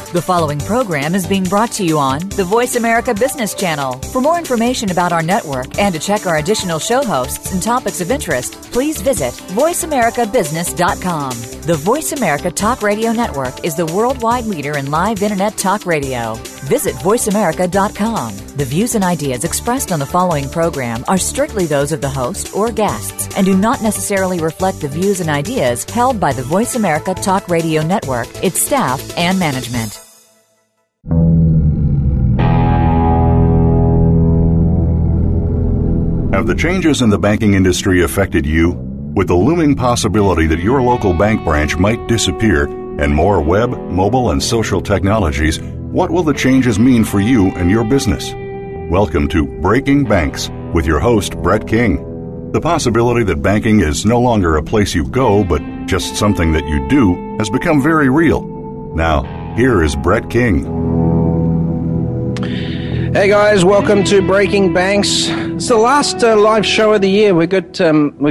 The following program is being brought to you on the Voice America Business Channel. For more information about our network and to check our additional show hosts and topics of interest, please visit voiceamericabusiness.com. The Voice America Talk Radio Network is the worldwide leader in live Internet talk radio. Visit voiceamerica.com. The views and ideas expressed on the following program are strictly those of the host or guests and do not necessarily reflect the views and ideas held by the Voice America Talk Radio Network, its staff, and management. Have the changes in the banking industry affected you? With the looming possibility that your local bank branch might disappear and more web, mobile, and social technologies, what will the changes mean for you and your business? Welcome to Breaking Banks with your host, Brett King. The possibility that banking is no longer a place you go, but just something that you do, has become very real. Now, here is Brett King. Hey guys, welcome to Breaking Banks. It's the last live show of the year. We got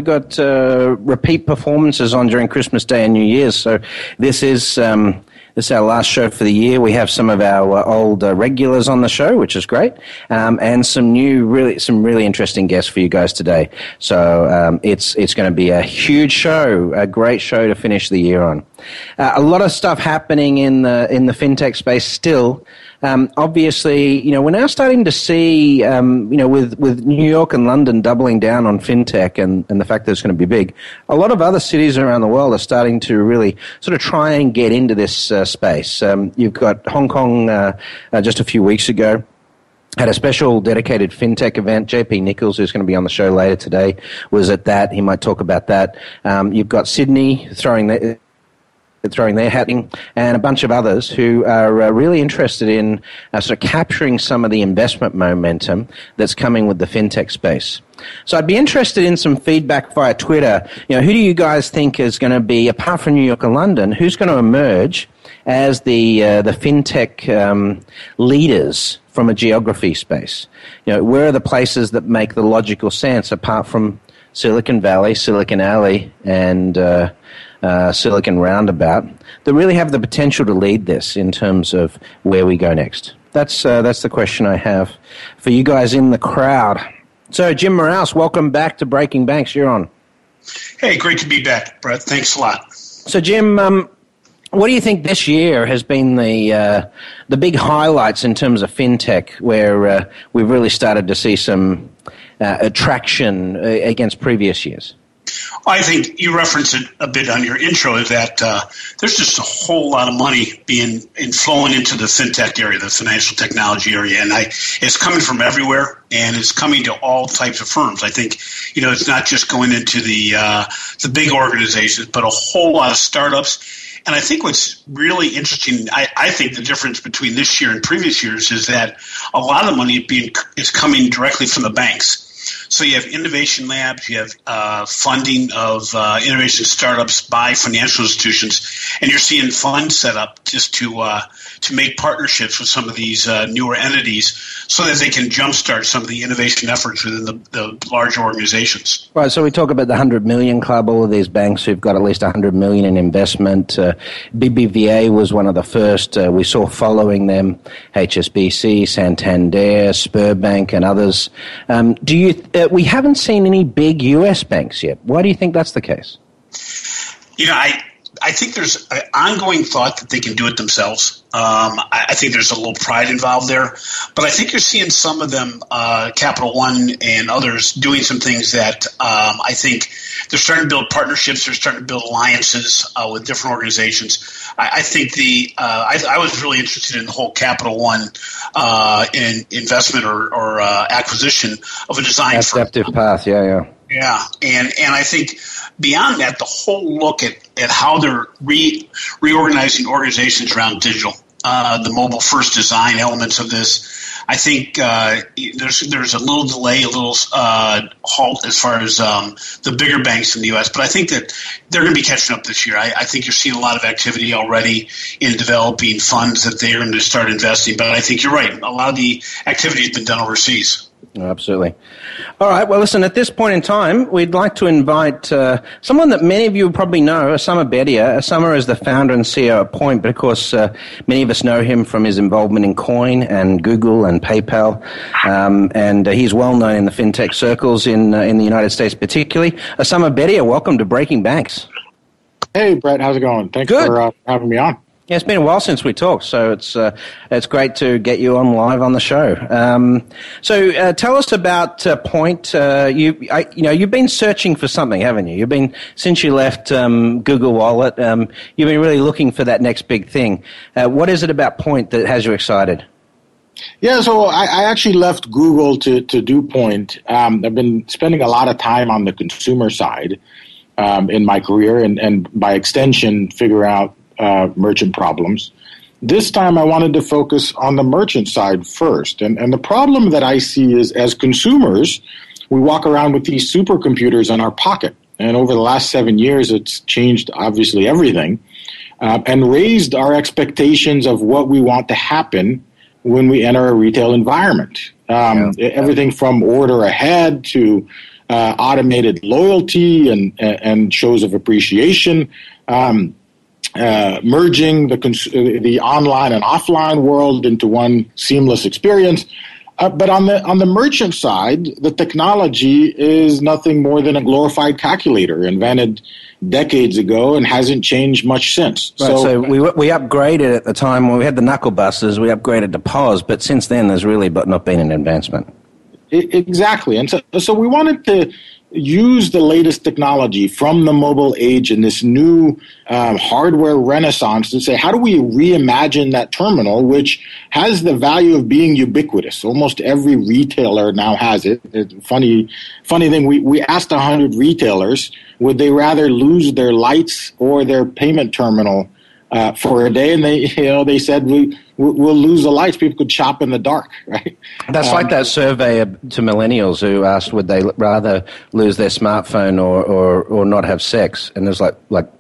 repeat performances on during Christmas Day and New Year's. So this is our last show for the year. We have some of our old regulars on the show, which is great, and some really interesting guests for you guys today. So it's going to be a huge show, a great show to finish the year on. A lot of stuff happening in the fintech space still. Obviously, we're now starting to see, with New York and London doubling down on fintech and the fact that it's going to be big, a lot of other cities around the world are starting to really sort of try and get into this space. You've got Hong Kong just a few weeks ago had a special dedicated fintech event. JP Nichols, who's going to be on the show later today, was at that. He might talk about that. You've got Sydney throwing their hat in, and a bunch of others who are really interested in sort of capturing some of the investment momentum that's coming with the fintech space. So I'd be interested in some feedback via Twitter. Who do you guys think is going to be, apart from New York and London, who's going to emerge as the fintech leaders from a geography space? Where are the places that make the logical sense apart from Silicon Valley, Silicon Alley, and Silicon Roundabout, that really have the potential to lead this in terms of where we go next? That's the question I have for you guys in the crowd. So, Jim Moraus, welcome back to Breaking Banks. You're on. Hey, great to be back, Brett. Thanks a lot. So, Jim, what do you think this year has been the big highlights in terms of fintech, where we've really started to see some attraction against previous years? I think you referenced it a bit on your intro, is that there's just a whole lot of money being flowing into the fintech area, the financial technology area, and it's coming from everywhere, and it's coming to all types of firms. I think it's not just going into the big organizations, but a whole lot of startups. And I think what's really interesting, I think the difference between this year and previous years is that a lot of the money is coming directly from the banks. So you have innovation labs, you have funding of innovation startups by financial institutions, and you're seeing funds set up just to make partnerships with some of these newer entities so that they can jumpstart some of the innovation efforts within the larger organizations. Right, so we talk about the 100 million club, all of these banks who've got at least 100 million in investment. BBVA was one of the first. We saw following them HSBC, Santander, Sberbank, and others. We haven't seen any big U.S. banks yet. Why do you think that's the case? I think there's an ongoing thought that they can do it themselves. I think there's a little pride involved there. But I think you're seeing some of them, Capital One and others, doing some things that I think they're starting to build partnerships. They're starting to build alliances with different organizations. I think I was really interested in the whole Capital One in investment or acquisition of a design firm. Adaptive Path, yeah. Yeah, and I think beyond that, the whole look at how they're reorganizing organizations around digital, the mobile first design elements of this, I think there's a little delay, a little halt as far as the bigger banks in the U.S., but I think that they're going to be catching up this year. I think you're seeing a lot of activity already in developing funds that they're going to start investing, but I think you're right. A lot of the activity has been done overseas. Absolutely. All right. Well, listen, at this point in time, we'd like to invite someone that many of you probably know, Osama Bedier. Osama is the founder and CEO of Point, but of course, many of us know him from his involvement in Coin and Google and PayPal, and he's well known in the fintech circles in the United States particularly. Osama Bedier, welcome to Breaking Banks. Hey, Brett, how's it going? Thanks for having me on. Yeah, it's been a while since we talked, so it's great to get you on live on the show. So tell us about Point. You've been searching for something, haven't you? You've been since you left Google Wallet. You've been really looking for that next big thing. What is it about Point that has you excited? Yeah, so I actually left Google to do Point. I've been spending a lot of time on the consumer side in my career, and by extension, figure out merchant problems. This time I wanted to focus on the merchant side first. And the problem that I see is, as consumers, we walk around with these supercomputers in our pocket. And over the last 7 years, it's changed, obviously, everything, and raised our expectations of what we want to happen when we enter a retail environment. Everything from order ahead to automated loyalty and shows of appreciation, merging the online and offline world into one seamless experience. But on the merchant side, the technology is nothing more than a glorified calculator invented decades ago and hasn't changed much since. Right, so we upgraded at the time when we had the knuckle busters, we upgraded to POS, but since then there's really not been an advancement. Exactly. And so we wanted to use the latest technology from the mobile age and this new hardware renaissance to say, how do we reimagine that terminal, which has the value of being ubiquitous? Almost every retailer now has it. Funny thing, we asked 100 retailers, would they rather lose their lights or their payment terminal for a day? And they said, we'll lose the lights. People could shop in the dark, right? That's like that survey to millennials who asked, would they rather lose their smartphone or not have sex? And there's like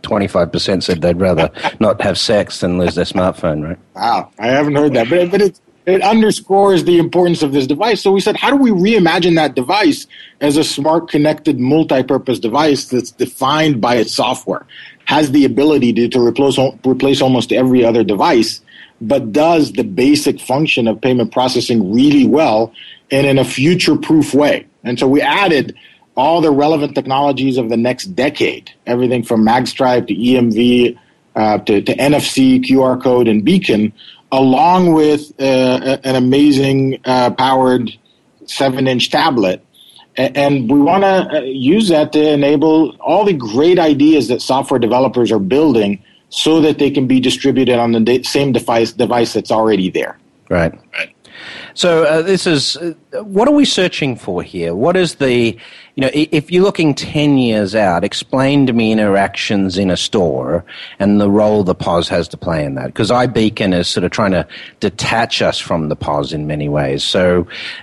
25% said they'd rather not have sex than lose their smartphone, right? Wow, I haven't heard that, but it underscores the importance of this device. So we said, how do we reimagine that device as a smart, connected, multi-purpose device that's defined by its software, has the ability to replace almost every other device, but does the basic function of payment processing really well and in a future-proof way. And so we added all the relevant technologies of the next decade, everything from magstripe to EMV to NFC, QR code, and beacon, along with an amazing powered 7-inch tablet. And we want to use that to enable all the great ideas that software developers are building so that they can be distributed on the same device that's already there. Right. So this is, what are we searching for here? What is if you're looking 10 years out, explain to me interactions in a store and the role the POS has to play in that. Because iBeacon is sort of trying to detach us from the POS in many ways. So,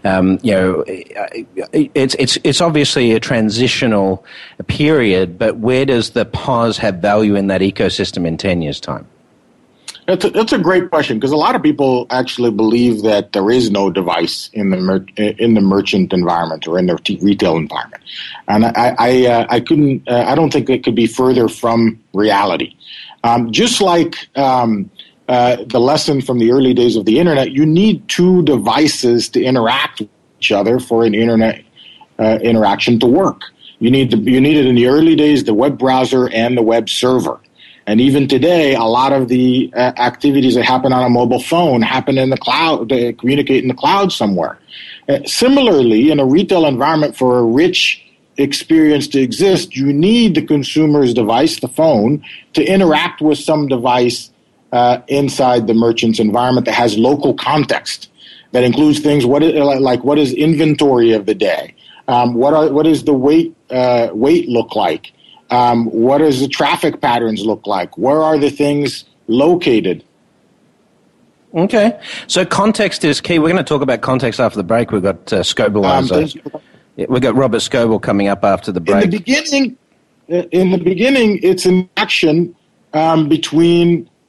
it's obviously a transitional period, but where does the POS have value in that ecosystem in 10 years' time? That's a great question, because a lot of people actually believe that there is no device in the merchant environment or in the retail environment, and I don't think it could be further from reality. Just like the lesson from the early days of the internet, you need two devices to interact with each other for an internet interaction to work. You needed in the early days the web browser and the web server. And even today, a lot of the activities that happen on a mobile phone happen in the cloud, they communicate in the cloud somewhere. Similarly, in a retail environment, for a rich experience to exist, you need the consumer's device, the phone, to interact with some device inside the merchant's environment that has local context, that includes things what is inventory of the day, what is the weight look like. What does the traffic patterns look like? Where are the things located? Okay. So context is key. We're going to talk about context after the break. We've got Scoble. We've got Robert Scoble coming up after the break. In the beginning, it's an action between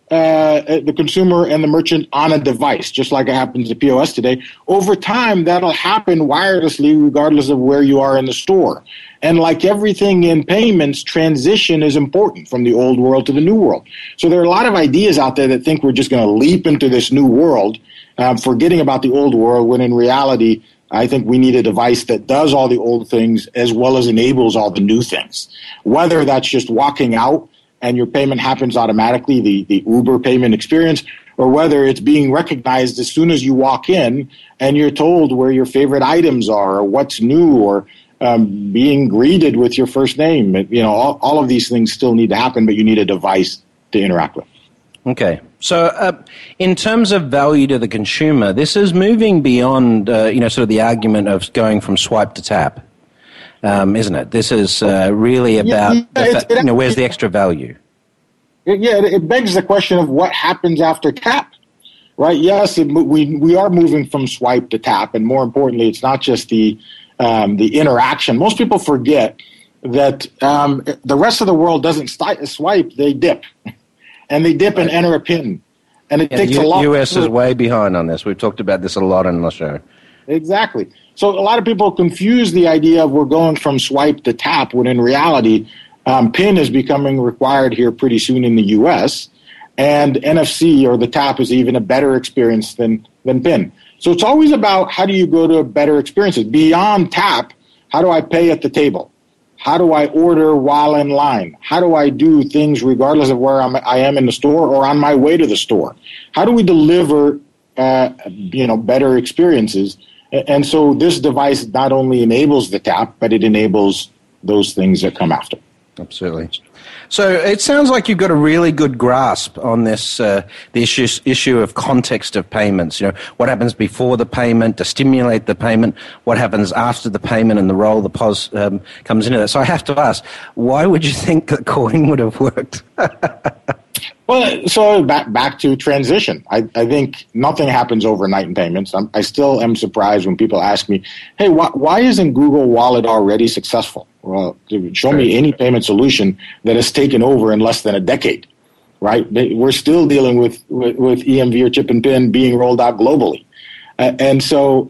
the consumer and the merchant on a device, just like it happens at POS today. Over time, that'll happen wirelessly regardless of where you are in the store. And like everything in payments, transition is important from the old world to the new world. So there are a lot of ideas out there that think we're just going to leap into this new world, forgetting about the old world, when in reality, I think we need a device that does all the old things as well as enables all the new things. Whether that's just walking out and your payment happens automatically, the Uber payment experience, or whether it's being recognized as soon as you walk in and you're told where your favorite items are or what's new, or being greeted with your first name. You know, all of these things still need to happen, but you need a device to interact with. Okay. So in terms of value to the consumer, this is moving beyond, sort of the the of going from swipe to tap, isn't it? This is really about, where's the extra value? It begs the question of what happens after tap, right? Yes, we are moving from swipe to tap, and more importantly, it's not just the interaction. Most people forget that the rest of the world doesn't swipe, they dip. And they dip and enter a PIN. And it takes a lot. The U.S. is way behind on this. We've talked about this a lot on the show. Exactly. So a lot of people confuse the idea of we're going from swipe to tap, when in reality, PIN is becoming required here pretty soon in the U.S., and NFC or the tap is even a better experience than PIN. So it's always about how do you go to better experiences. Beyond tap, how do I pay at the table? How do I order while in line? How do I do things regardless of where I am in the store or on my way to the store? How do we deliver, better experiences? And so this device not only enables the tap, but it enables those things that come after. Absolutely. So it sounds like you've got a really good grasp on this the issue of context of payments. You know, what happens before the payment to stimulate the payment, what happens after the payment, and the role the POS comes into that. So I have to ask, why would you think that Coin would have worked? Well, so back to transition. I think nothing happens overnight in payments. I still am surprised when people ask me, hey, why isn't Google Wallet already successful? Well, show me any payment solution that has taken over in less than a decade, right? We're still dealing with EMV or chip and PIN being rolled out globally. And so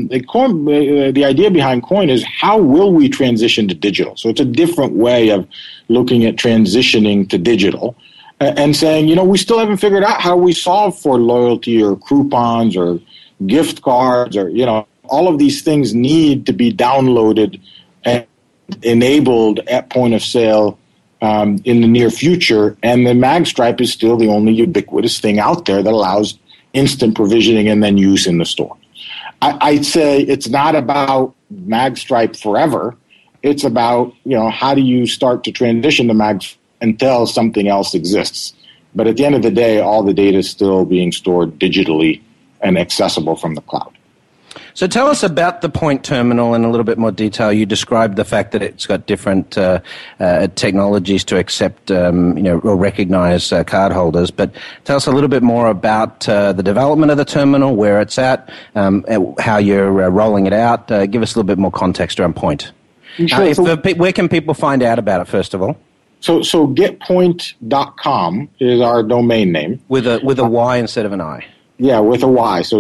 the idea behind Coin is how will we transition to digital? So it's a different way of looking at transitioning to digital. And saying, we still haven't figured out how we solve for loyalty or coupons or gift cards or, all of these things need to be downloaded and enabled at point of sale in the near future. And the MagStripe is still the only ubiquitous thing out there that allows instant provisioning and then use in the store. I'd say it's not about MagStripe forever. It's about, how do you start to transition to MagStripe until something else exists. But at the end of the day, all the data is still being stored digitally and accessible from the cloud. So tell us about the Point Terminal in a little bit more detail. You described the fact that it's got different technologies to accept, or recognize cardholders. But tell us a little bit more about the development of the terminal, where it's at, how you're rolling it out. Give us a little bit more context around Point. Sure. Where can people find out about it, first of all? So getpoint.com is our domain name. With a Y instead of an I. Yeah, with a Y. So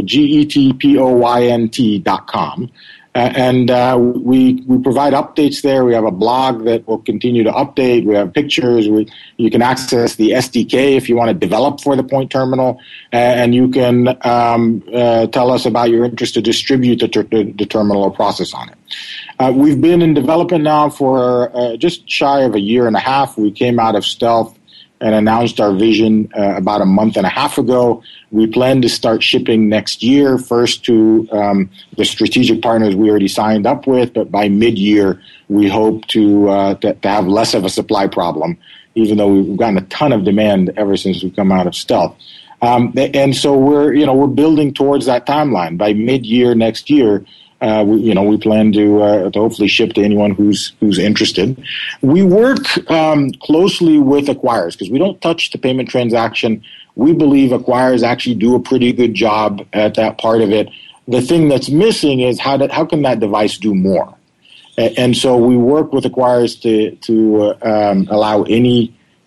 GETPOYNT.com. And we provide updates there. We have a blog that will continue to update. We have pictures. You can access the SDK if you want to develop for the Point Terminal. And you can tell us about your interest to distribute the terminal or process on it. We've been in development now for just shy of a year and a half. We came out of stealth and announced our vision about a month and a half ago. We plan to start shipping next year, first to the strategic partners we already signed up with, but by mid-year, we hope to have less of a supply problem, even though we've gotten a ton of demand ever since we've come out of stealth. And so we're building towards that timeline. By mid-year next year, we plan to hopefully ship to anyone who's interested. We work closely with acquirers because we don't touch the payment transaction. We believe acquirers actually do a pretty good job at that part of it. The thing that's missing is how can that device do more? And so we work with acquirers to allow any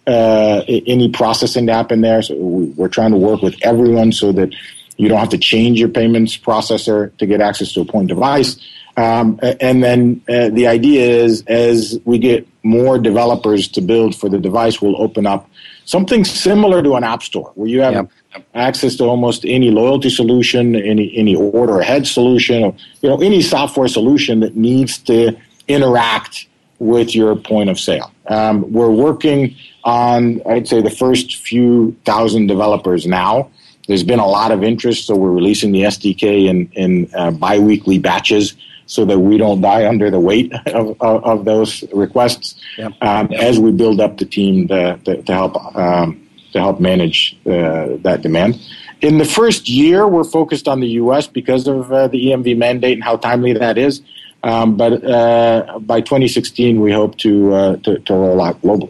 any processing to happen there. So we're trying to work with everyone so that you don't have to change your payments processor to get access to a point device. And then the idea is, as we get more developers to build for the device, we'll open up something similar to an app store where you have access to almost any loyalty solution, any order ahead solution, or, any software solution that needs to interact with your point of sale. We're working on, I'd say, the first few thousand developers now. There's been a lot of interest, so we're releasing the SDK in bi-weekly batches so that we don't die under the weight of those requests as we build up the team to help manage that demand. In the first year, we're focused on the U.S. because of the EMV mandate and how timely that is. But by 2016, we hope to roll out globally.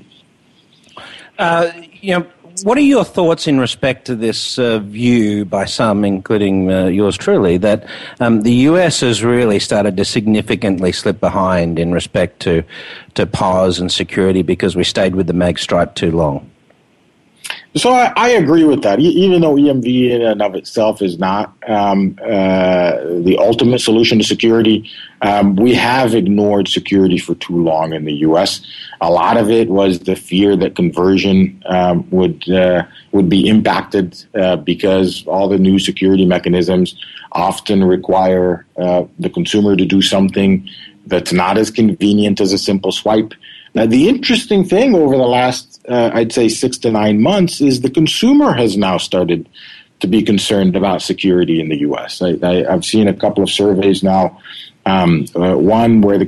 What are your thoughts in respect to this view by some, including yours truly, that the US has really started to significantly slip behind in respect to POS and security because we stayed with the magstripe too long? So I agree with that. Even though EMV in and of itself is not the ultimate solution to security, we have ignored security for too long in the U.S. A lot of it was the fear that conversion would be impacted because all the new security mechanisms often require the consumer to do something that's not as convenient as a simple swipe. Now, the interesting thing over the last, I'd say, 6 to 9 months is the consumer has now started to be concerned about security in the U.S. I've seen a couple of surveys now, one where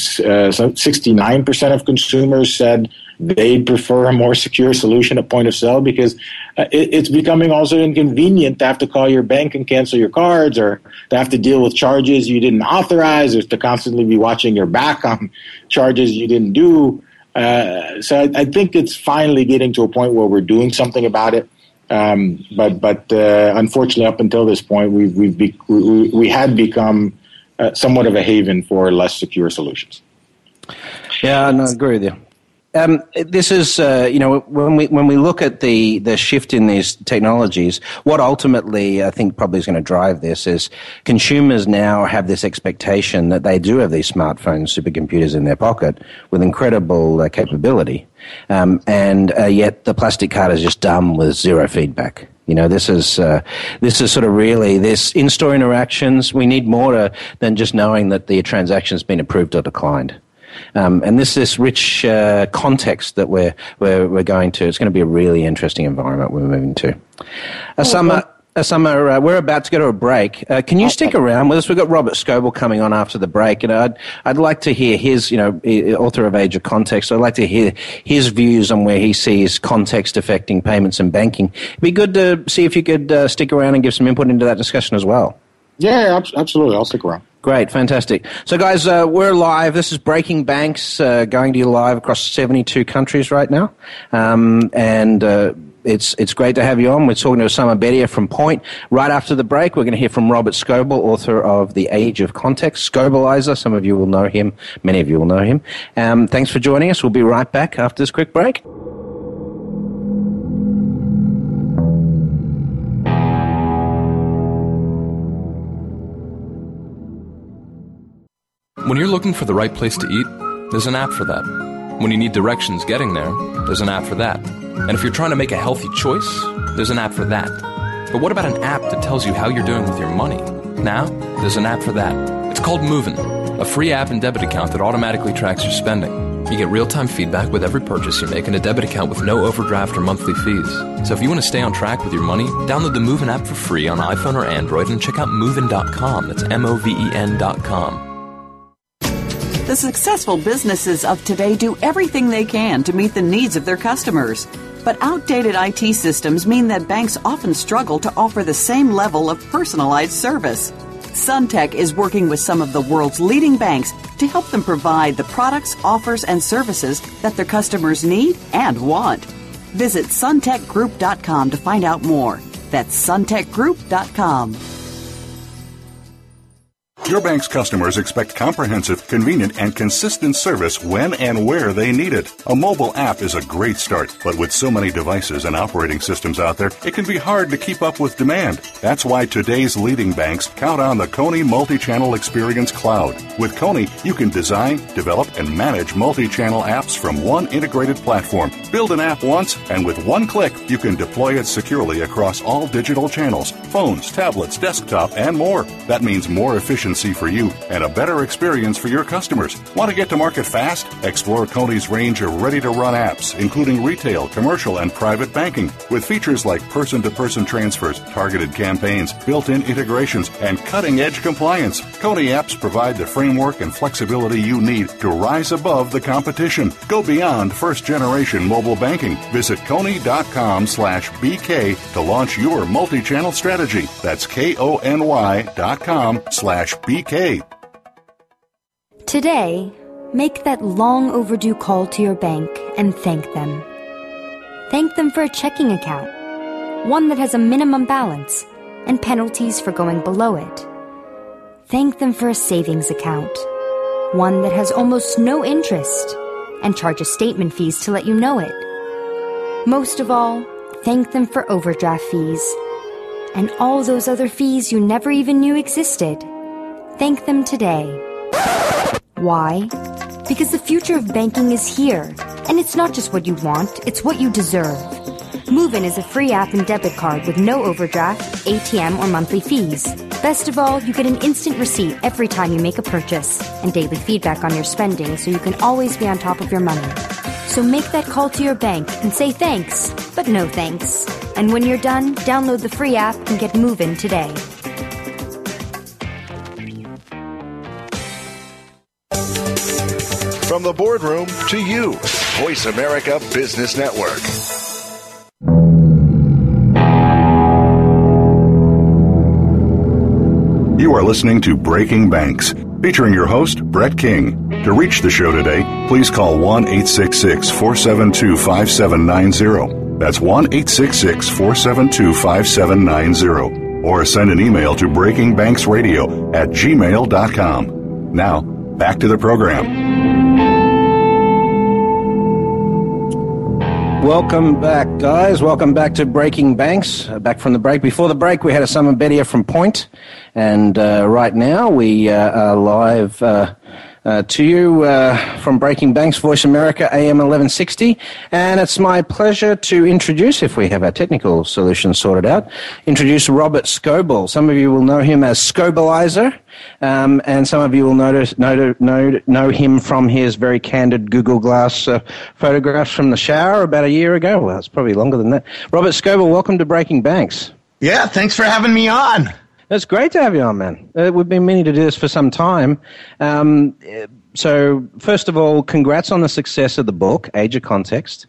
69% of consumers said they'd prefer a more secure solution at point of sale because it's becoming also inconvenient to have to call your bank and cancel your cards, or to have to deal with charges you didn't authorize, or to constantly be watching your back on charges you didn't do. So I think it's finally getting to a point where we're doing something about it. But unfortunately, up until this point, we had become somewhat of a haven for less secure solutions. Yeah, I agree with you. This is, when we look at the shift in these technologies, what ultimately I think probably is going to drive this is consumers now have this expectation that they do have these smartphones, supercomputers in their pocket with incredible capability, and yet the plastic card is just dumb with zero feedback. This is sort of really this in-store interactions. We need more than just knowing that the transaction's been approved or declined. And this rich context that we're going to, it's going to be a really interesting environment we're moving to. Summer, we're about to go to a break. Can you stick around with us? We've got Robert Scoble coming on after the break, and I'd like to hear his, author of Age of Context. I'd like to hear his views on where he sees context affecting payments and banking. It'd be good to see if you could stick around and give some input into that discussion as well. Yeah, absolutely. I'll stick around. Great, fantastic. So, guys, we're live. This is Breaking Banks, going to you live across 72 countries right now, and it's great to have you on. We're talking to Osama Bedier from Point. Right after the break, we're going to hear from Robert Scoble, author of The Age of Context, Scobleizer. Some of you will know him. Many of you will know him. Thanks for joining us. We'll be right back after this quick break. When you're looking for the right place to eat, there's an app for that. When you need directions getting there, there's an app for that. And if you're trying to make a healthy choice, there's an app for that. But what about an app that tells you how you're doing with your money? Now, there's an app for that. It's called Moovin, a free app and debit account that automatically tracks your spending. You get real-time feedback with every purchase you make and a debit account with no overdraft or monthly fees. So if you want to stay on track with your money, download the Moovin app for free on iPhone or Android and check out Moovin.com. That's Moven.com. The successful businesses of today do everything they can to meet the needs of their customers. But outdated IT systems mean that banks often struggle to offer the same level of personalized service. Suntech is working with some of the world's leading banks to help them provide the products, offers, and services that their customers need and want. Visit suntechgroup.com to find out more. That's suntechgroup.com. Your bank's customers expect comprehensive, convenient, and consistent service when and where they need it. A mobile app is a great start, but with so many devices and operating systems out there, it can be hard to keep up with demand. That's why today's leading banks count on the Coney Multi-Channel Experience Cloud. With Coney, you can design, develop, and manage multi-channel apps from one integrated platform. Build an app once, and with one click, you can deploy it securely across all digital channels, phones, tablets, desktop, and more. That means more efficiency for you and a better experience for your customers. Want to get to market fast? Explore Coney's range of ready-to-run apps, including retail, commercial, and private banking, with features like person-to-person transfers, targeted campaigns, built-in integrations, and cutting-edge compliance. Coney apps provide the framework and flexibility you need to rise above the competition. Go beyond first-generation mobile banking. Visit Coney.com/BK to launch your multi-channel strategy. That's KONY.com/BK. Today, make that long overdue call to your bank and thank them. Thank them for a checking account, one that has a minimum balance and penalties for going below it. Thank them for a savings account, one that has almost no interest and charges statement fees to let you know it. Most of all, thank them for overdraft fees and all those other fees you never even knew existed. Thank them today. Why? Because the future of banking is here, and it's not just what you want, it's what you deserve. Move-In is a free app and debit card with no overdraft, ATM, or monthly fees. Best of all, you get an instant receipt every time you make a purchase and daily feedback on your spending so you can always be on top of your money. So make that call to your bank and say thanks, but no thanks. And when you're done, download the free app and get Move-In today. From the boardroom to you, Voice America Business Network. You are listening to Breaking Banks, featuring your host, Brett King. To reach the show today, please call 1-866-472-5790. That's 1-866-472-5790. Or send an email to breakingbanksradio@gmail.com. Now, back to the program. Welcome back, guys. Welcome back to Breaking Banks. Back from the break. Before the break, we had a Summer Bedia from Point. And right now, we are live to you from Breaking Banks, Voice America, AM 1160. And it's my pleasure to introduce, if we have our technical solution sorted out, introduce Robert Scoble. Some of you will know him as Scobleizer, and some of you will know him from his very candid Google Glass photographs from the shower about a year ago. Well, it's probably longer than that. Robert Scoble, welcome to Breaking Banks. Yeah, thanks for having me on. It's great to have you on, man. We've been meaning to do this for some time. So, first of all, congrats on the success of the book, Age of Context.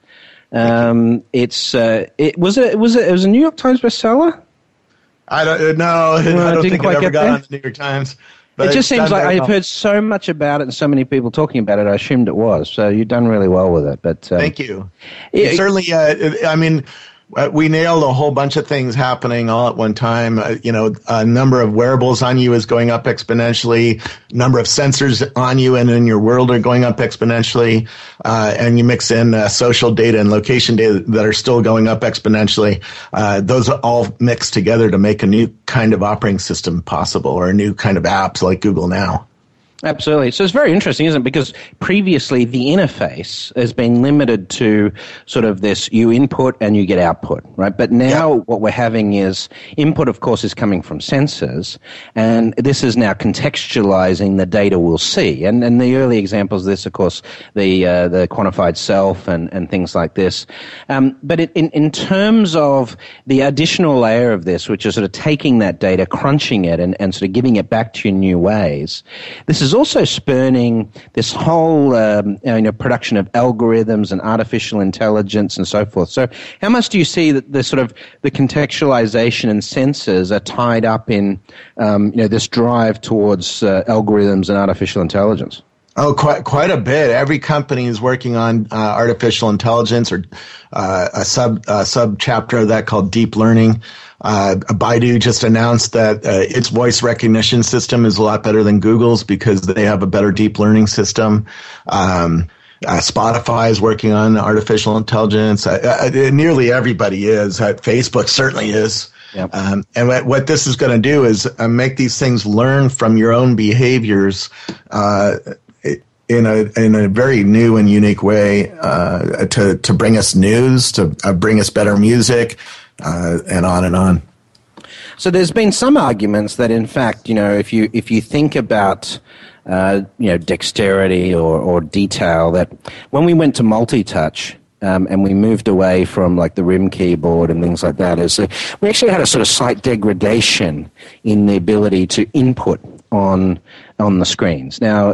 It was a New York Times bestseller. I don't know. I don't think it ever got on the New York Times. But it just seems like I've heard so much about it and so many people talking about it. I assumed it was. So you've done really well with it. But thank you. Certainly, I mean, we nailed a whole bunch of things happening all at one time. A number of wearables on you is going up exponentially. Number of sensors on you and in your world are going up exponentially. And you mix in social data and location data that are still going up exponentially. Those are all mixed together to make a new kind of operating system possible, or a new kind of apps like Google Now. Absolutely. So it's very interesting, isn't it? Because previously the interface has been limited to sort of this, you input and you get output, right? But now what we're having is input, of course, is coming from sensors, and this is now contextualizing the data we'll see. And the early examples of this, of course, the quantified self and things like this. But in terms of the additional layer of this, which is sort of taking that data, crunching it, and sort of giving it back to you in new ways, this is also spurning this whole production of algorithms and artificial intelligence and so forth. So how much do you see that the sort of the contextualization and sensors are tied up in this drive towards algorithms and artificial intelligence? Oh, quite a bit. Every company is working on artificial intelligence, or a sub chapter of that called deep learning. Baidu just announced that its voice recognition system is a lot better than Google's because they have a better deep learning system. Spotify is working on artificial intelligence. Nearly everybody is. Facebook certainly is. Yep. And what this is going to do is make these things learn from your own behaviors in a very new and unique way to bring us news, to bring us better music, and on and on. So there's been some arguments that, in fact, if you think about dexterity or detail, that when we went to multi-touch, and we moved away from like the RIM keyboard and things like that, we actually had a sort of slight degradation in the ability to input on the screens. Now,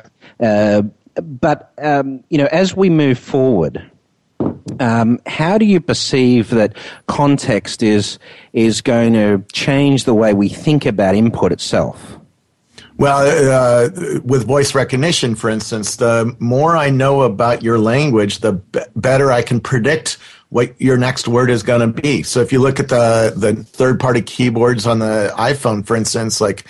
but as we move forward, how do you perceive that context is going to change the way we think about input itself? Well, with voice recognition, for instance, the more I know about your language, the better I can predict what your next word is going to be. So if you look at the third-party keyboards on the iPhone, for instance, like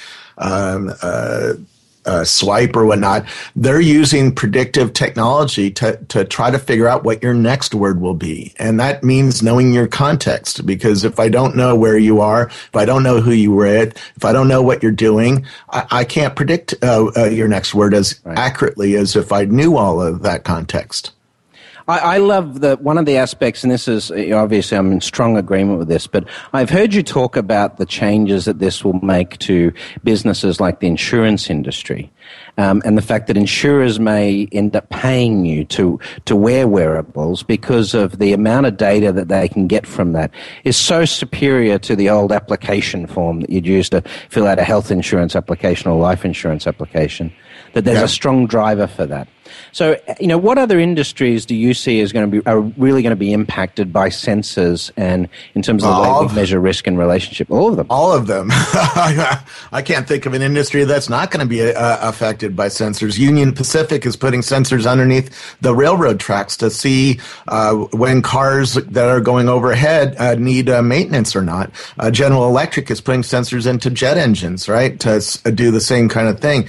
Swipe or whatnot, they're using predictive technology to try to figure out what your next word will be. And that means knowing your context, because if I don't know where you are, if I don't know who you were at, if I don't know what you're doing, I can't predict your next word as accurately as if I knew all of that context. I love one of the aspects, and this is obviously I'm in strong agreement with this, but I've heard you talk about the changes that this will make to businesses like the insurance industry, and the fact that insurers may end up paying you to wear wearables because of the amount of data that they can get from that is so superior to the old application form that you'd use to fill out a health insurance application or life insurance application, that there's a strong driver for that. So, what other industries do you see are really going to be impacted by sensors and in terms of the way we measure risk and relationship? All of them. All of them. I can't think of an industry that's not going to be affected by sensors. Union Pacific is putting sensors underneath the railroad tracks to see when cars that are going overhead need maintenance or not. General Electric is putting sensors into jet engines, right, to do the same kind of thing.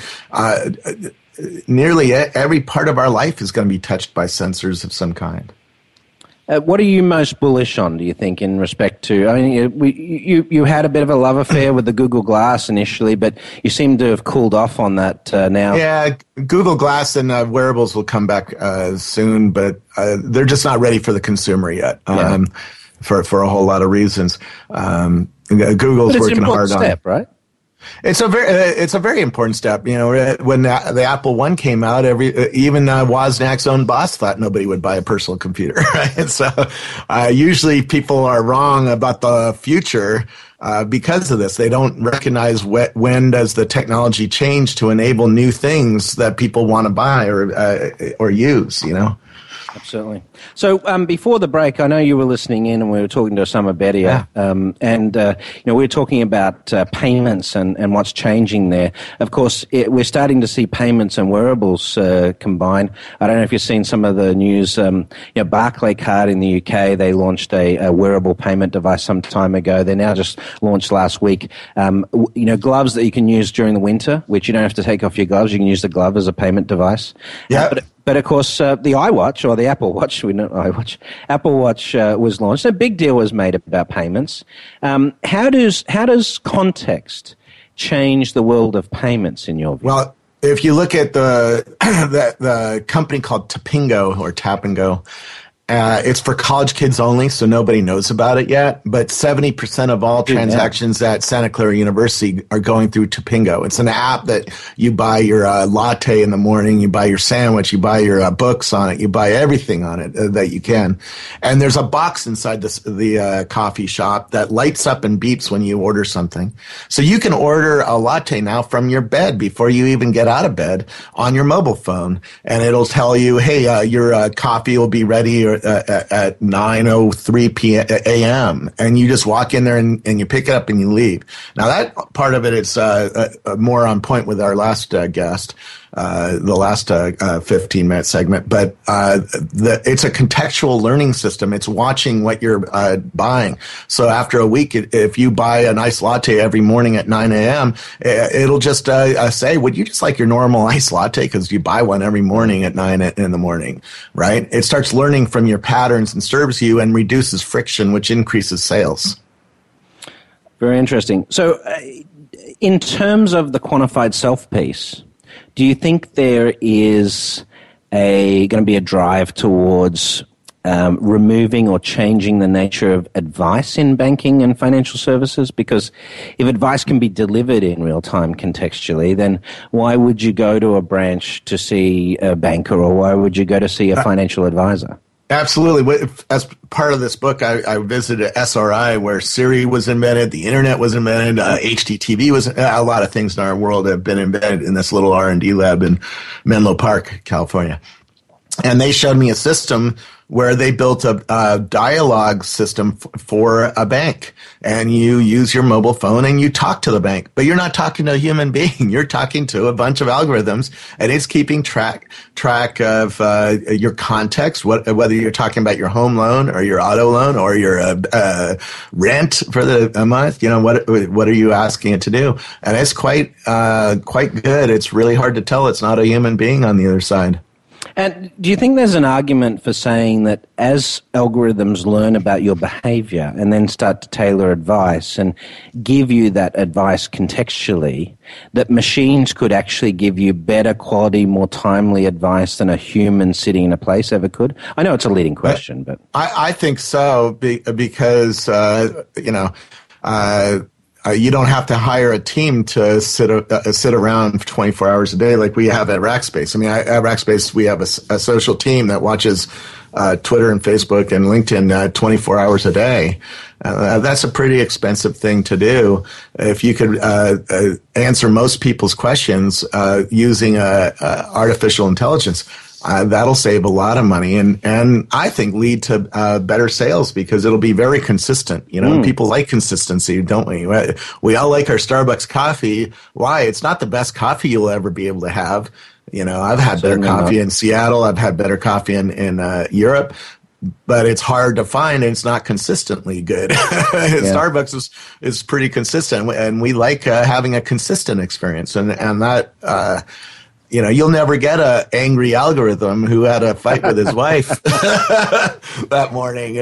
Nearly every part of our life is going to be touched by sensors of some kind. What are you most bullish on, do you think, in respect to, you had a bit of a love affair with the Google Glass initially, but you seem to have cooled off on that now. Yeah, Google Glass and wearables will come back soon, but they're just not ready for the consumer yet, for a whole lot of reasons. Google's working hard on it. Step, right? It's a very important step. When the Apple I came out, even Wozniak's own boss thought nobody would buy a personal computer. Right? And so usually people are wrong about the future because of this. They don't recognize when does the technology change to enable new things that people want to buy or use. Absolutely. So before the break, I know you were listening in and we were talking to Osama Bedia, and we were talking about payments and what's changing there. Of course, we're starting to see payments and wearables combine. I don't know if you've seen some of the news. Barclaycard in the UK, they launched a wearable payment device some time ago. They now just launched last week. Gloves that you can use during the winter, which you don't have to take off your gloves. You can use the glove as a payment device. Yeah. But of course, the iWatch or the Apple Watch, Apple Watch was launched. A big deal was made about payments. How does context change the world of payments in your view? Well, if you look at the company called Tapingo or Tap and Go, it's for college kids only, so nobody knows about it yet. But 70% of all transactions at Santa Clara University are going through Tapingo. It's an app that you buy your latte in the morning, you buy your sandwich, you buy your books on it, you buy everything on it that you can. And there's a box inside the coffee shop that lights up and beeps when you order something. So you can order a latte now from your bed before you even get out of bed on your mobile phone. And it'll tell you, hey, your coffee will be ready at 9:03 a.m. and you just walk in there and you pick it up and you leave. Now that part of it is more on point with our last guest. the last 15-minute segment. But it's a contextual learning system. It's watching what you're buying. So after a week, if you buy an iced latte every morning at 9 a.m., it'll just say, would you just like your normal iced latte? Because you buy one every morning at 9 in the morning, right? It starts learning from your patterns and serves you and reduces friction, which increases sales. Very interesting. So in terms of the quantified self piece, do you think there is going to be a drive towards removing or changing the nature of advice in banking and financial services? Because if advice can be delivered in real time contextually, then why would you go to a branch to see a banker, or why would you go to see a financial advisor? Absolutely. As part of this book, I visited SRI, where Siri was invented, the internet was invented, HDTV was, a lot of things in our world have been invented in this little R&D lab in Menlo Park, California. And they showed me a system where they built a dialogue system for a bank. And you use your mobile phone and you talk to the bank. But you're not talking to a human being. You're talking to a bunch of algorithms, and it's keeping track of your context, whether you're talking about your home loan or your auto loan or your rent for the month. You know, what are you asking it to do? And it's quite good. It's really hard to tell it's not a human being on the other side. And do you think there's an argument for saying that as algorithms learn about your behavior and then start to tailor advice and give you that advice contextually, that machines could actually give you better quality, more timely advice than a human sitting in a place ever could? I know it's a leading question, but I think so, because you don't have to hire a team to sit around 24 hours a day like we have at Rackspace. I mean, at Rackspace, we have a social team that watches Twitter and Facebook and LinkedIn 24 hours a day. That's a pretty expensive thing to do. If you could answer most people's questions using artificial intelligence, that'll save a lot of money and I think lead to better sales, because it'll be very consistent. You know, people like consistency, don't we? We all like our Starbucks coffee. Why? It's not the best coffee you'll ever be able to have. You know, I've had better coffee in Seattle. I've had better coffee in Europe. But it's hard to find, and it's not consistently good. Starbucks is pretty consistent, and we like having a consistent experience, and that. You know, you'll never get an angry algorithm who had a fight with his wife that morning, you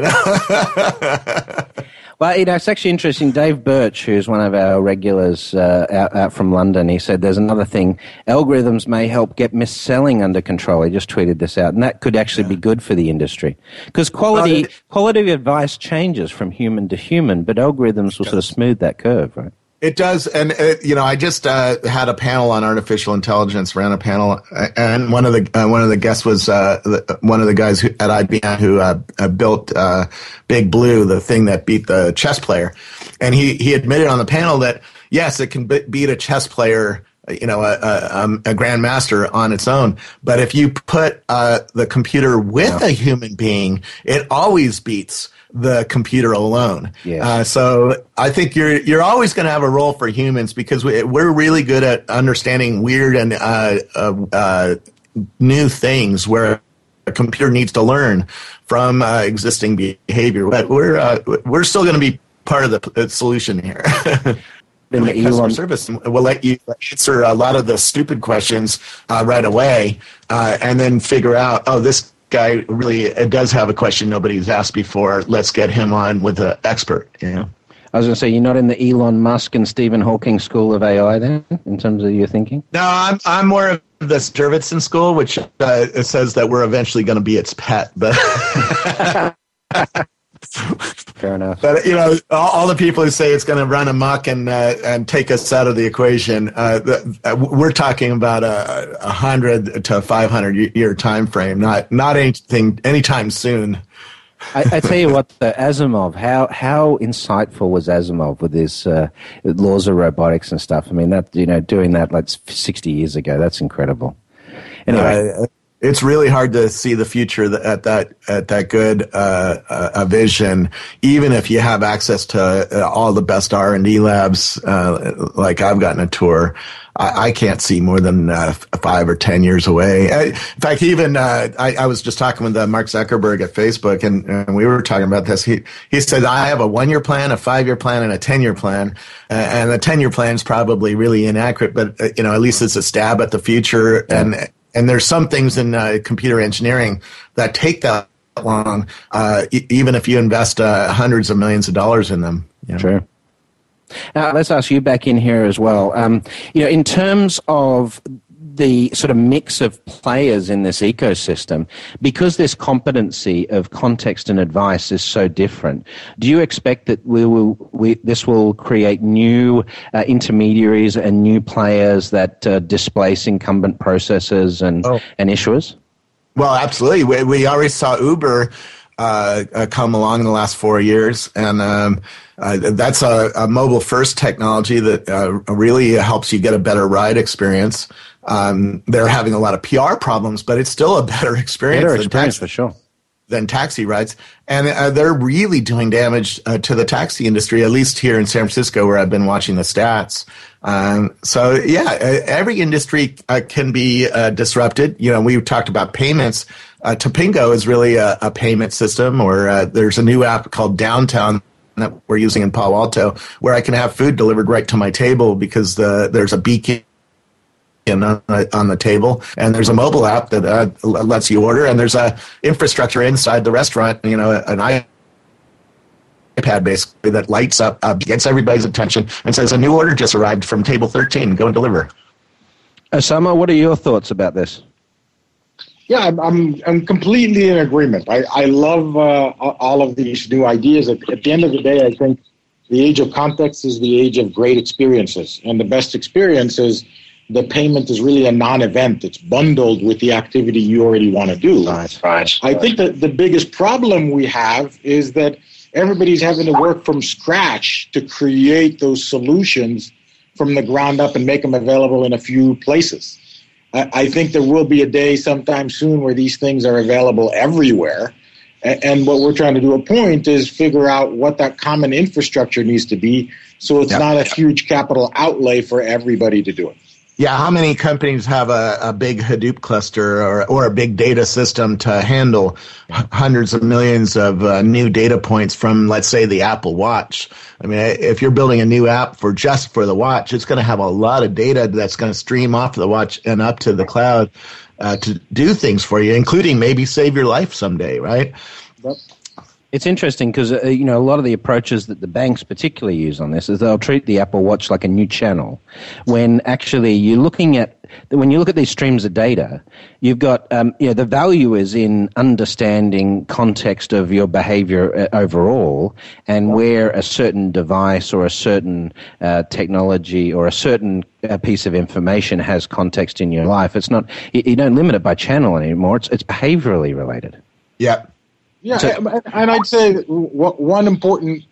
know. Well, you know, it's actually interesting. Dave Birch, who's one of our regulars out from London, he said there's another thing. Algorithms may help get mis-selling under control. He just tweeted this out. And that could actually be good for the industry. Because quality of advice changes from human to human, but algorithms will sort of smooth that curve, right? It does, and I just had a panel on artificial intelligence. Ran a panel, and one of the guests was one of the guys at IBM who built Big Blue, the thing that beat the chess player, and he admitted on the panel that yes, it can beat a chess player, you know, a grandmaster on its own. But if you put the computer with a human being, it always beats the computer alone. So I think you're always going to have a role for humans, because we're really good at understanding weird and new things where a computer needs to learn from existing behavior. But we're still going to be part of the solution here. In the customer service, we'll let you answer a lot of the stupid questions right away, and then figure out, oh, this guy really does have a question nobody's asked before. Let's get him on with an expert. You know? I was going to say, you're not in the Elon Musk and Stephen Hawking school of AI then, in terms of your thinking? No, I'm more of the Jurvetson school, which it says that we're eventually going to be its pet. But fair enough. But you know, all the people who say it's going to run amok and take us out of the equation, we're talking about 100 to 500 year time frame, not anything anytime soon. I tell you what, Asimov, how insightful was Asimov with his laws of robotics and stuff? I mean, that, you know, doing that like 60 years ago, that's incredible. Anyway. It's really hard to see the future at that good a vision, even if you have access to all the best R&D labs, like I've gotten a tour. I can't see more than 5 or 10 years away. In fact, even I was just talking with Mark Zuckerberg at Facebook, and we were talking about this. He said, I have a 1-year plan, a 5-year plan, and a 10-year plan. And the 10-year plan is probably really inaccurate, but at least it's a stab at the future. And there's some things in computer engineering that take that long, even if you invest hundreds of millions of dollars in them. Sure. Now, let's ask you back in here as well. In terms of the sort of mix of players in this ecosystem, because this competency of context and advice is so different, do you expect that this will create new intermediaries and new players that displace incumbent processors and issuers? Well, absolutely. We already saw Uber come along in the last 4 years, and that's a mobile-first technology that really helps you get a better ride experience. They're having a lot of PR problems, but it's still a better experience. For sure. Than taxi rides. And they're really doing damage to the taxi industry, at least here in San Francisco, where I've been watching the stats. Every industry can be disrupted. We talked about payments. Topingo is really a payment system, or there's a new app called Downtown that we're using in Palo Alto, where I can have food delivered right to my table because there's a beacon on the table, and there's a mobile app that lets you order, and there's a infrastructure inside the restaurant, an iPad basically that lights up, gets everybody's attention, and says a new order just arrived from table 13. Go and deliver. Osama, what are your thoughts about this? Yeah, I'm completely in agreement. I love all of these new ideas. At the end of the day, I think the age of context is the age of great experiences, and the best experience is the payment is really a non-event. It's bundled with the activity you already want to do. Right. I think that the biggest problem we have is that everybody's having to work from scratch to create those solutions from the ground up and make them available in a few places. I think there will be a day sometime soon where these things are available everywhere. And what we're trying to do is figure out what that common infrastructure needs to be so it's not a huge capital outlay for everybody to do it. Yeah, how many companies have a big Hadoop cluster or a big data system to handle hundreds of millions of new data points from, let's say, the Apple Watch? I mean, if you're building a new app for the watch, it's going to have a lot of data that's going to stream off the watch and up to the cloud to do things for you, including maybe save your life someday, right? Yep. It's interesting because, a lot of the approaapproaches that the banks particularly use on this is they'll treat the Apple Watch like a new channel, when actually when you look at these streams of data, you've got, the value is in understanding context of your behavior overall, and where a certain device or a certain technology or a certain piece of information has context in your life. It's not, you don't limit it by channel anymore. It's behaviorally related. Yeah. Yeah, and I'd say one important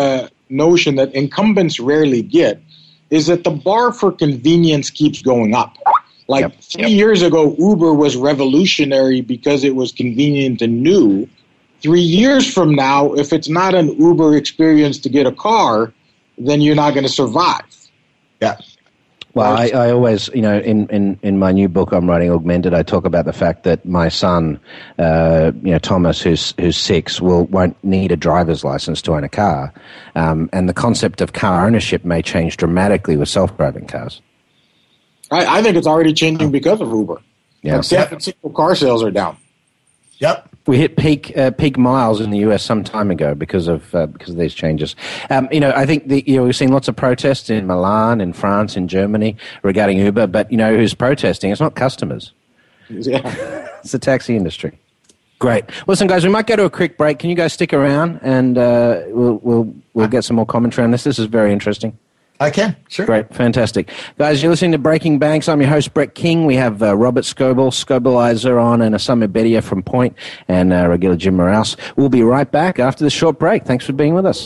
notion that incumbents rarely get is that the bar for convenience keeps going up. Like 3 years ago, Uber was revolutionary because it was convenient and new. 3 years from now, if it's not an Uber experience to get a car, then you're not going to survive. Yeah. Well, I always, in my new book I'm writing, Augmented, I talk about the fact that my son, Thomas, who's 6, won't need a driver's license to own a car, and the concept of car ownership may change dramatically with self-driving cars. I think it's already changing because of Uber. Yeah. Like San Francisco car sales are down. Yep. We hit peak miles in the US some time ago because of these changes. I think we've seen lots of protests in Milan, in France, in Germany regarding Uber, but who's protesting? It's not customers. Yeah. It's the taxi industry. Great. Listen, guys, we might go to a quick break. Can you guys stick around and we'll get some more commentary on this? This is very interesting. I can, sure. Great, fantastic. Guys, you're listening to Breaking Banks. I'm your host, Brett King. We have Robert Scoble, Scobleizer on, and Osama Bedia from Point, and regular Jim Morales. We'll be right back after this short break. Thanks for being with us.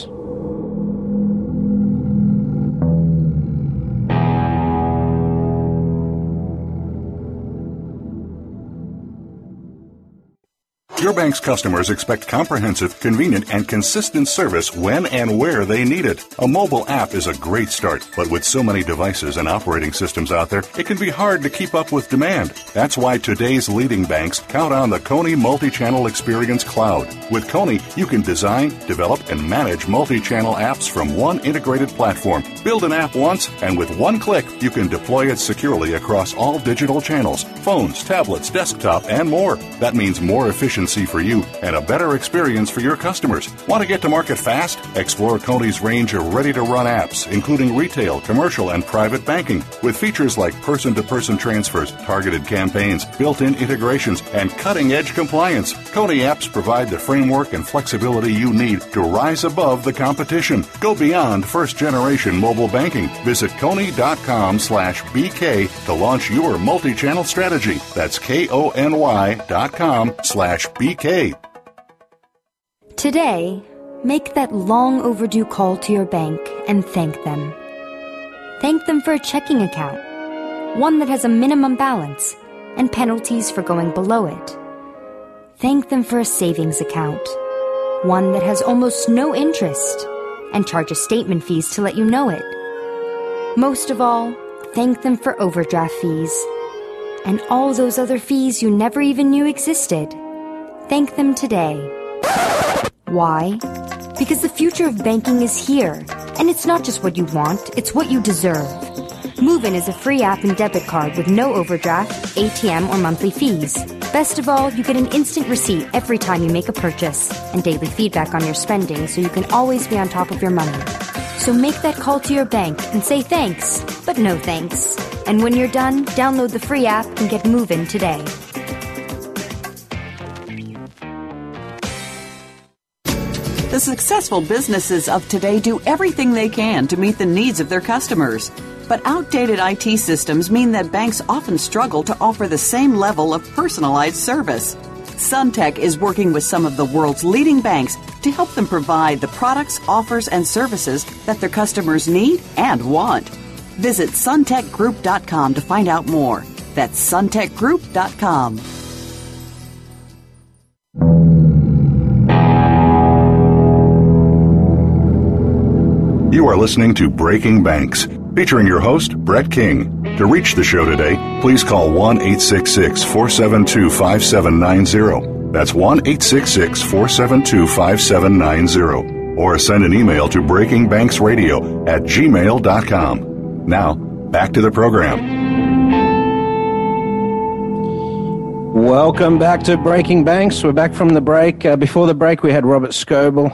Your bank's customers expect comprehensive, convenient, and consistent service when and where they need it. A mobile app is a great start, but with so many devices and operating systems out there, it can be hard to keep up with demand. That's why today's leading banks count on the Coney Multi-Channel Experience Cloud. With Coney, you can design, develop, and manage multi-channel apps from one integrated platform. Build an app once, and with one click, you can deploy it securely across all digital channels, phones, tablets, desktop, and more. That means more efficiency for you and a better experience for your customers. Want to get to market fast? Explore Coney's range of ready-to-run apps, including retail, commercial, and private banking, with features like person-to-person transfers, targeted campaigns, built-in integrations, and cutting-edge compliance. Coney apps provide the framework and flexibility you need to rise above the competition. Go beyond first-generation mobile banking. Visit Coney.com/BK to launch your multi-channel strategy. That's KONY.com/BK. Today, make that long overdue call to your bank and thank them. Thank them for a checking account, one that has a minimum balance and penalties for going below it. Thank them for a savings account, one that has almost no interest and charges statement fees to let you know it. Most of all, thank them for overdraft fees and all those other fees you never even knew existed. Thank them today. Why? Because the future of banking is here, and it's not just what you want, it's what you deserve. Move-In is a free app and debit card with no overdraft, ATM, or monthly fees. Best of all, you get an instant receipt every time you make a purchase and daily feedback on your spending so you can always be on top of your money. So make that call to your bank and say thanks, but no thanks. And when you're done, download the free app and get Move-In today. The successful businesses of today do everything they can to meet the needs of their customers. But outdated IT systems mean that banks often struggle to offer the same level of personalized service. Suntech is working with some of the world's leading banks to help them provide the products, offers, and services that their customers need and want. Visit suntechgroup.com to find out more. That's suntechgroup.com. You are listening to Breaking Banks, featuring your host, Brett King. To reach the show today, please call 1-866-472-5790. That's 1-866-472-5790. Or send an email to breakingbanksradio@gmail.com. Now, back to the program. Welcome back to Breaking Banks. We're back from the break. Before the break, we had Robert Scoble,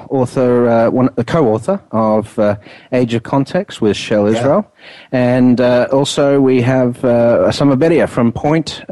co-author of Age of Context with Shell Israel. And also we have Summer Bedia from Point,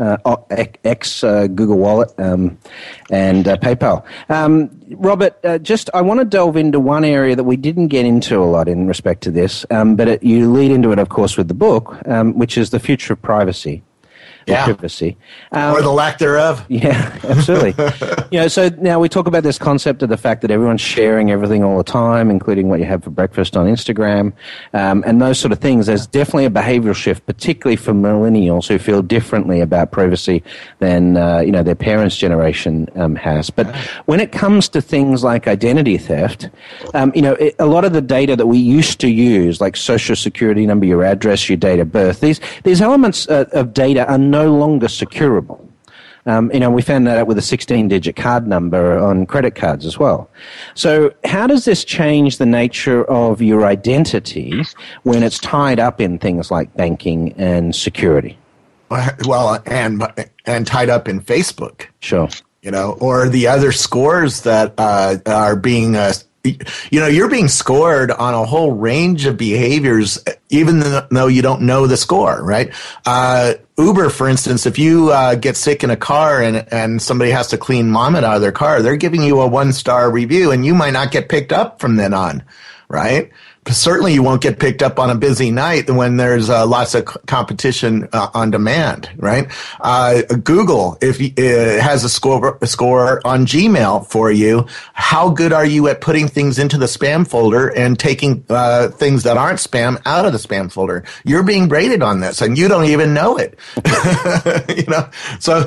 ex-Google Wallet, and PayPal. Robert, I want to delve into one area that we didn't get into a lot in respect to this, but you lead into it, of course, with the book, which is the future of privacy. Privacy. Or the lack thereof. Yeah, absolutely. So now we talk about this concept of the fact that everyone's sharing everything all the time, including what you have for breakfast on Instagram, and those sort of things. There's definitely a behavioral shift, particularly for millennials who feel differently about privacy than their parents' generation has. But when it comes to things like identity theft, a lot of the data that we used to use, like social security number, your address, your date of birth, these elements of data are no longer securable. We found that out with a 16-digit card number on credit cards as well. So how does this change the nature of your identity when it's tied up in things like banking and security? Well, and tied up in Facebook. Sure. Or the other scores that are being you're being scored on a whole range of behaviors, even though you don't know the score, right? Uber, for instance, if you get sick in a car and somebody has to clean vomit out of their car, they're giving you a 1-star review, and you might not get picked up from then on, right? Certainly you won't get picked up on a busy night when there's lots of competition on demand, right? Google, if it has a score on Gmail for you, how good are you at putting things into the spam folder and taking things that aren't spam out of the spam folder? You're being rated on this, and you don't even know it.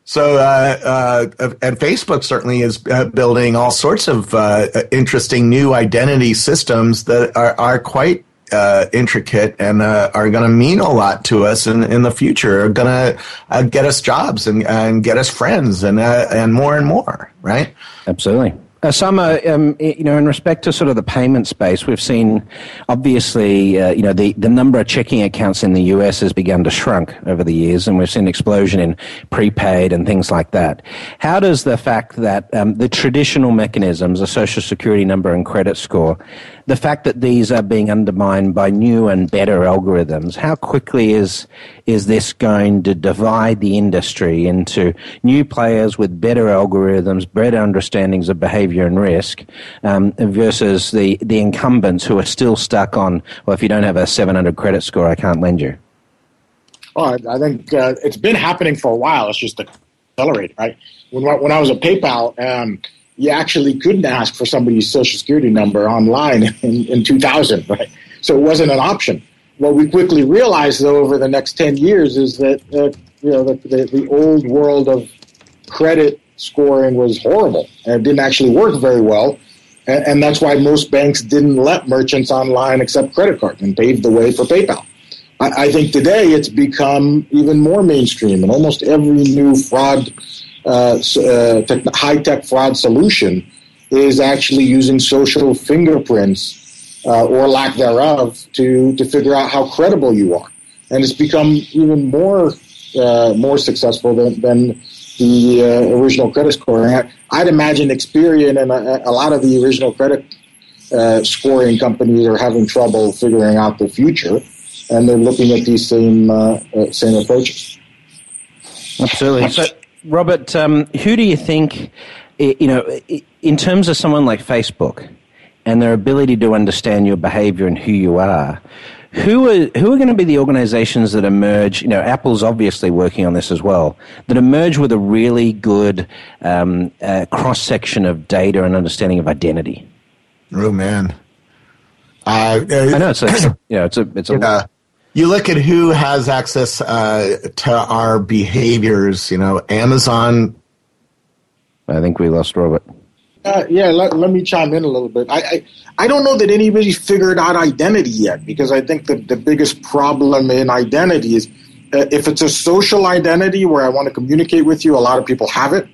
So, and Facebook certainly is building all sorts of interesting new identity systems that are quite intricate and are going to mean a lot to us in the future. Are going to get us jobs and get us friends and more, right? Absolutely. Osama, in respect to sort of the payment space, we've seen, obviously, the number of checking accounts in the US has begun to shrunk over the years, and we've seen an explosion in prepaid and things like that. How does the fact that the traditional mechanisms, a social security number and credit score, the fact that these are being undermined by new and better algorithms, how quickly is this going to divide the industry into new players with better algorithms, better understandings of behavior and risk, versus the incumbents who are still stuck on, well, if you don't have a 700 credit score, I can't lend you? Oh, I think it's been happening for a while. It's just accelerated, right? When I was at PayPal, you actually couldn't ask for somebody's social security number online in 2000, right? So it wasn't an option. What we quickly realized, though, over the next 10 years is that the old world of credit scoring was horrible and it didn't actually work very well. And that's why most banks didn't let merchants online accept credit cards and paved the way for PayPal. I think today it's become even more mainstream, and almost every new fraud high-tech fraud solution is actually using social fingerprints or lack thereof to figure out how credible you are. And it's become even more successful than the original credit scoring. I'd imagine Experian and a lot of the original credit scoring companies are having trouble figuring out the future, and they're looking at these same approaches. Absolutely. So, Robert, who do you think, in terms of someone like Facebook and their ability to understand your behavior and who you are, who are going to be the organizations that emerge? Apple's obviously working on this as well, that emerge with a really good cross-section of data and understanding of identity? Oh, man. I know it's a you look at who has access to our behaviors. Amazon. I think we lost Robert. Let me chime in a little bit. I don't know that anybody's figured out identity yet, because I think the biggest problem in identity is if it's a social identity where I want to communicate with you, a lot of people have it.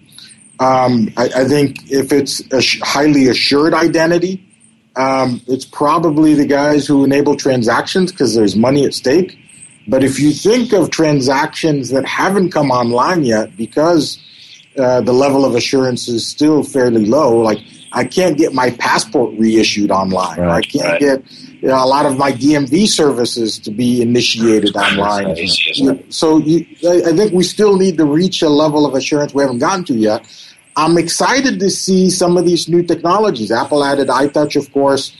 I think if it's a highly assured identity, it's probably the guys who enable transactions because there's money at stake. But if you think of transactions that haven't come online yet because the level of assurance is still fairly low, like I can't get my passport reissued online. Right, I can't get a lot of my DMV services to be initiated online. So I think we still need to reach a level of assurance we haven't gotten to yet. I'm excited to see some of these new technologies. Apple added iTouch, of course.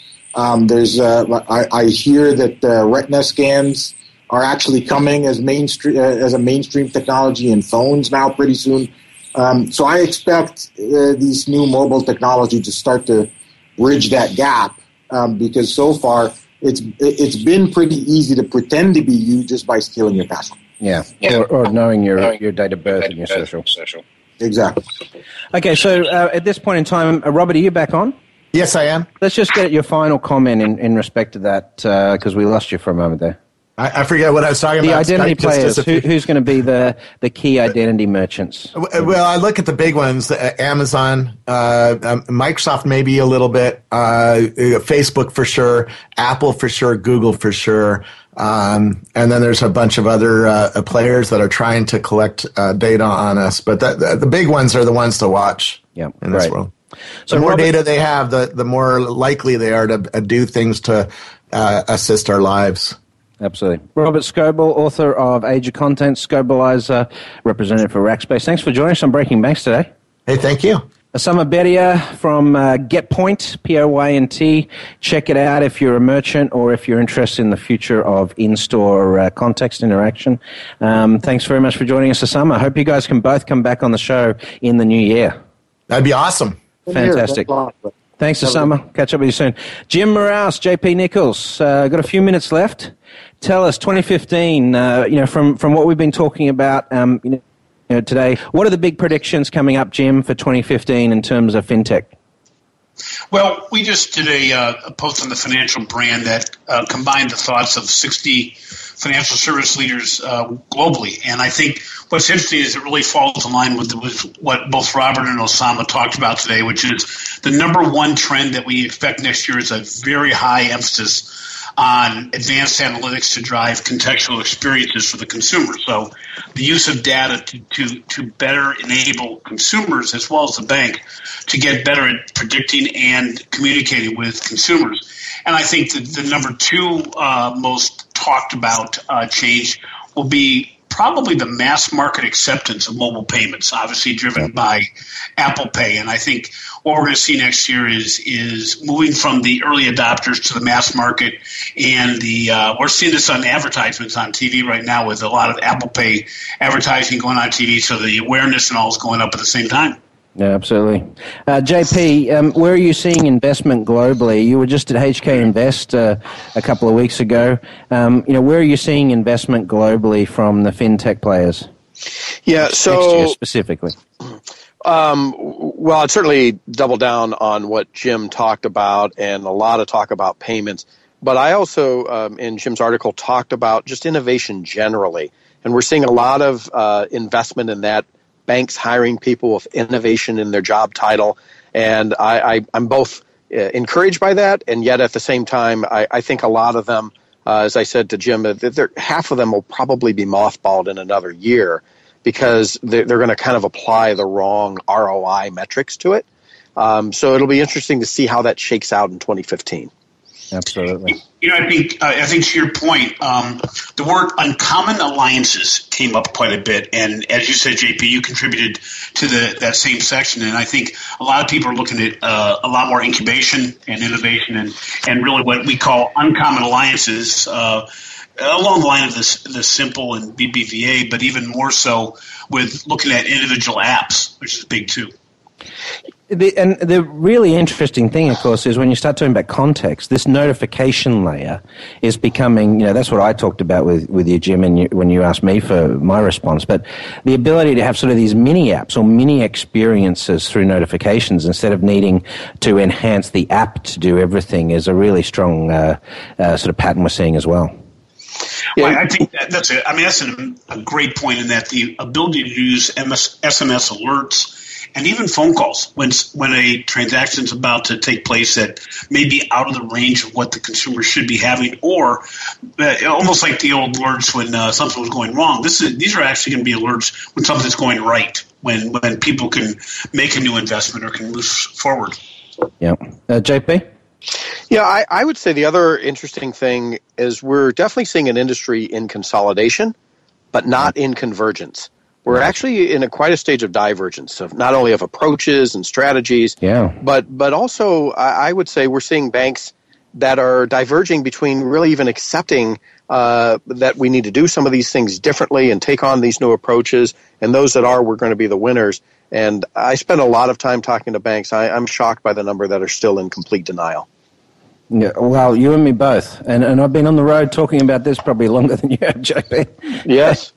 I hear that retina scans are actually coming as a mainstream technology in phones now pretty soon. So I expect these new mobile technology to start to bridge that gap because so far it's been pretty easy to pretend to be you just by stealing your password. Yeah. Or knowing your date of birth and your social. Exactly. Okay, so at this point in time, Robert, are you back on? Yes, I am. Let's just get your final comment in respect to that, because we lost you for a moment there. I forget what I was talking about. The identity players. Who's going to be the key identity merchants? Well, I look at the big ones: Amazon, Microsoft, maybe a little bit, Facebook for sure, Apple for sure, Google for sure, and then there's a bunch of other players that are trying to collect data on us. But the big ones are the ones to watch in this world. So the more data they have, the more likely they are to do things to assist our lives. Absolutely. Robert Scoble, author of Age of Content, Scobalizer, representative for Rackspace. Thanks for joining us on Breaking Banks today. Hey, thank you. Osama Bedia from GetPoint, P-O-Y-N-T. Check it out if you're a merchant or if you're interested in the future of in-store context interaction. Thanks very much for joining us, Osama. I hope you guys can both come back on the show in the new year. That'd be awesome. Fantastic. Thanks, Osama. Catch up with you soon. Jim Moraus, JP Nichols. Got a few minutes left. Tell us, 2015. From what we've been talking about, today. What are the big predictions coming up, Jim, for 2015 in terms of fintech? Well, we just did a post on the Financial Brand that combined the thoughts of 60 financial service leaders globally. And I think what's interesting is it really falls in line with what both Robert and Osama talked about today, which is the number one trend that we expect next year is a very high emphasis on advanced analytics to drive contextual experiences for the consumer. So the use of data to better enable consumers as well as the bank to get better at predicting and communicating with consumers. And I think that the number two most talked about change will be probably the mass market acceptance of mobile payments, obviously driven by Apple Pay. And I think what we're going to see next year is moving from the early adopters to the mass market. And we're seeing this on advertisements on TV right now with a lot of Apple Pay advertising going on TV. So the awareness and all is going up at the same time. Yeah, absolutely. JP, where are you seeing investment globally? You were just at HK Invest a couple of weeks ago. Where are you seeing investment globally from the fintech players? Yeah, so next year specifically. Well, I'd certainly double down on what Jim talked about and a lot of talk about payments. But I also, in Jim's article, talked about just innovation generally. And we're seeing a lot of investment in that. Banks hiring people with innovation in their job title. And I'm both encouraged by that, and yet at the same time, I think a lot of them, as I said to Jim, half of them will probably be mothballed in another year because they're going to kind of apply the wrong ROI metrics to it. So it'll be interesting to see how that shakes out in 2015. Absolutely. I think to your point, the word uncommon alliances came up quite a bit. And as you said, JP, you contributed to that same section. And I think a lot of people are looking at a lot more incubation and innovation and really what we call uncommon alliances along the line of the Simple and BBVA, but even more so with looking at individual apps, which is big too. The really interesting thing, of course, is when you start talking about context, this notification layer is becoming, that's what I talked about with you, Jim, and when you asked me for my response, but the ability to have sort of these mini apps or mini experiences through notifications instead of needing to enhance the app to do everything is a really strong sort of pattern we're seeing as well. Yeah. Well, I think that's it. I mean, that's a great point in that the ability to use SMS alerts and even phone calls when a transaction is about to take place that may be out of the range of what the consumer should be having, or almost like the old alerts when something was going wrong. These are actually going to be alerts when something's going right, when people can make a new investment or can move forward. Yeah. JP? Yeah, I would say the other interesting thing is we're definitely seeing an industry in consolidation, but not in convergence. We're actually in quite a stage of divergence of not only of approaches and strategies, but also I would say we're seeing banks that are diverging between really even accepting that we need to do some of these things differently and take on these new approaches, and those that we're going to be the winners. And I spend a lot of time talking to banks. I'm shocked by the number that are still in complete denial. Yeah, well, you and me both, and I've been on the road talking about this probably longer than you have, JP. Yes.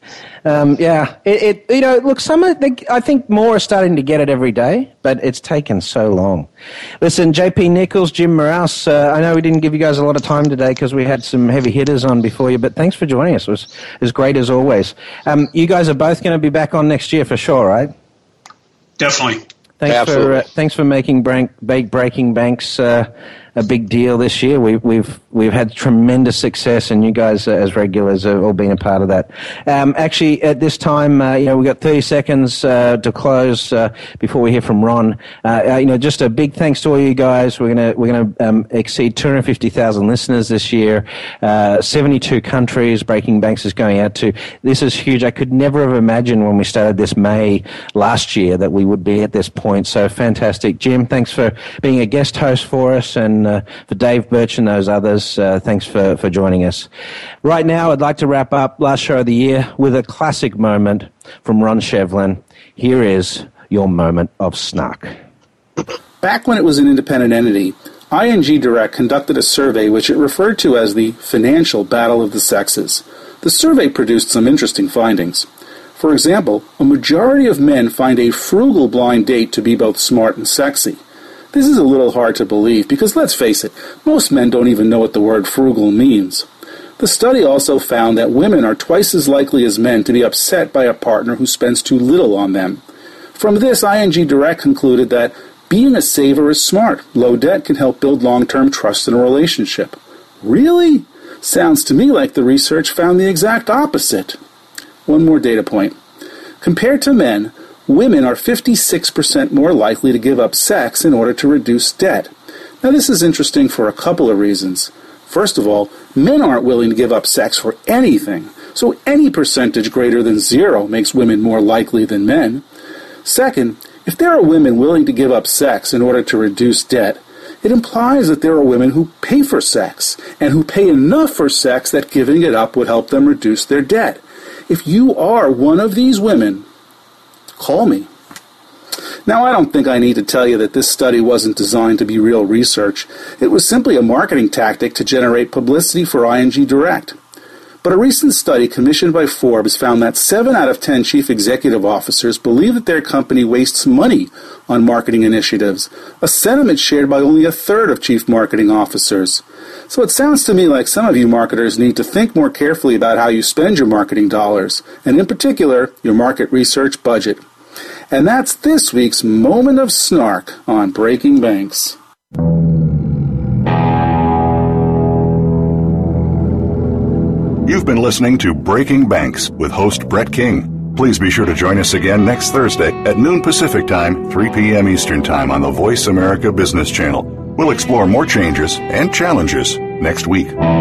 Look, I think more are starting to get it every day, but it's taken so long. Listen, JP Nichols, Jim Moraus, I know we didn't give you guys a lot of time today because we had some heavy hitters on before you, but thanks for joining us. It was great as always. You guys are both going to be back on next year for sure, right? Definitely. Thanks for making Breaking Banks a big deal this year. We've had tremendous success, and you guys as regulars have all been a part of that. Actually, at this time, we've got 30 seconds to close before we hear from Ron. Just a big thanks to all you guys. We're gonna exceed 250,000 listeners this year. 72 countries Breaking Banks is going out to. This is huge. I could never have imagined when we started this May last year that we would be at this point. So fantastic, Jim. Thanks for being a guest host for us, and for Dave Birch and those others, thanks for joining us. Right now, I'd like to wrap up last show of the year with a classic moment from Ron Shevlin. Here is your moment of snark. Back when it was an independent entity, ING Direct conducted a survey which it referred to as the Financial Battle of the Sexes. The survey produced some interesting findings. For example, a majority of men find a frugal blind date to be both smart and sexy. This is a little hard to believe because, let's face it, most men don't even know what the word frugal means. The study also found that women are twice as likely as men to be upset by a partner who spends too little on them. From this, ING Direct concluded that being a saver is smart. Low debt can help build long-term trust in a relationship. Really? Sounds to me like the research found the exact opposite. One more data point. Compared to men, women are 56% more likely to give up sex in order to reduce debt. Now, this is interesting for a couple of reasons. First of all, men aren't willing to give up sex for anything, so any percentage greater than 0 makes women more likely than men. Second, if there are women willing to give up sex in order to reduce debt, it implies that there are women who pay for sex, and who pay enough for sex that giving it up would help them reduce their debt. If you are one of these women, call me. Now, I don't think I need to tell you that this study wasn't designed to be real research. It was simply a marketing tactic to generate publicity for ING Direct. But a recent study commissioned by Forbes found that 7 out of 10 chief executive officers believe that their company wastes money on marketing initiatives, a sentiment shared by only a third of chief marketing officers. So it sounds to me like some of you marketers need to think more carefully about how you spend your marketing dollars, and in particular, your market research budget. And that's this week's Moment of Snark on Breaking Banks. You've been listening to Breaking Banks with host Brett King. Please be sure to join us again next Thursday at noon Pacific Time, 3 p.m. Eastern Time on the Voice America Business Channel. We'll explore more changes and challenges next week.